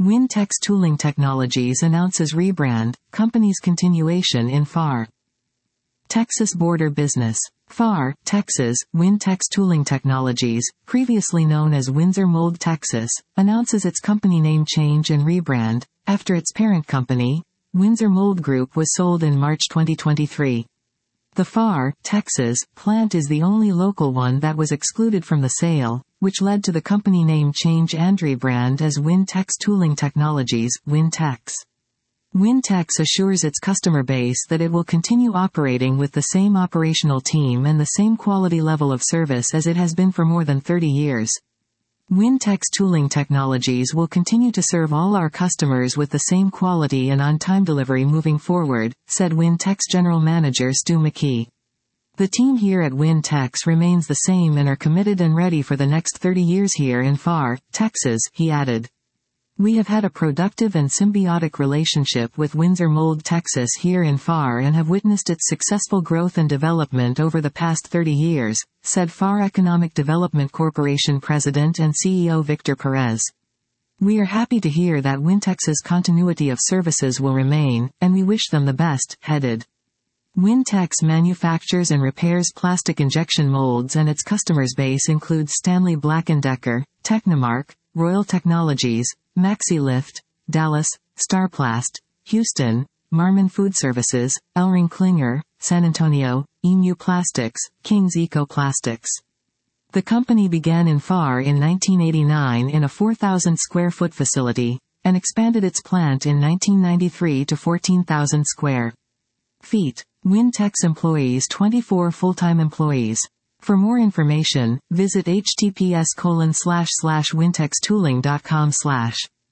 Wintex Tooling Technologies announces rebrand, company's continuation in FAR. Texas border business. FAR, Texas, Wintex Tooling Technologies, previously known as Windsor Mold Texas, announces its company name change and rebrand, after its parent company, Windsor Mold Group, was sold in March 2023. The FAR, Texas, plant is the only local one that was excluded from the sale, which led to the company name change and rebrand as Wintex Tooling Technologies, Wintex. Wintex assures its customer base that it will continue operating with the same operational team and the same quality level of service as it has been for more than 30 years. Wintex Tooling Technologies will continue to serve all our customers with the same quality and on-time delivery moving forward, said Wintex General Manager Stu McKee. The team here at Wintex remains the same and are committed and ready for the next 30 years here in FAR, Texas, he added. We have had a productive and symbiotic relationship with Windsor Mold Texas here in FAR and have witnessed its successful growth and development over the past 30 years, said FAR Economic Development Corporation President and CEO Victor Perez. We are happy to hear that Wintex's continuity of services will remain, and we wish them the best, headed. Wintex manufactures and repairs plastic injection molds and its customers base includes Stanley Black & Decker, Technomark, Royal Technologies, MaxiLift, Dallas, Starplast, Houston, Marmon Food Services, Elring Klinger, San Antonio, Emu Plastics, King's Eco Plastics. The company began in FAR in 1989 in a 4,000 square foot facility, and expanded its plant in 1993 to 14,000 square feet. Wintex employees 24 full-time employees. For more information, visit https://wintextooling.com/.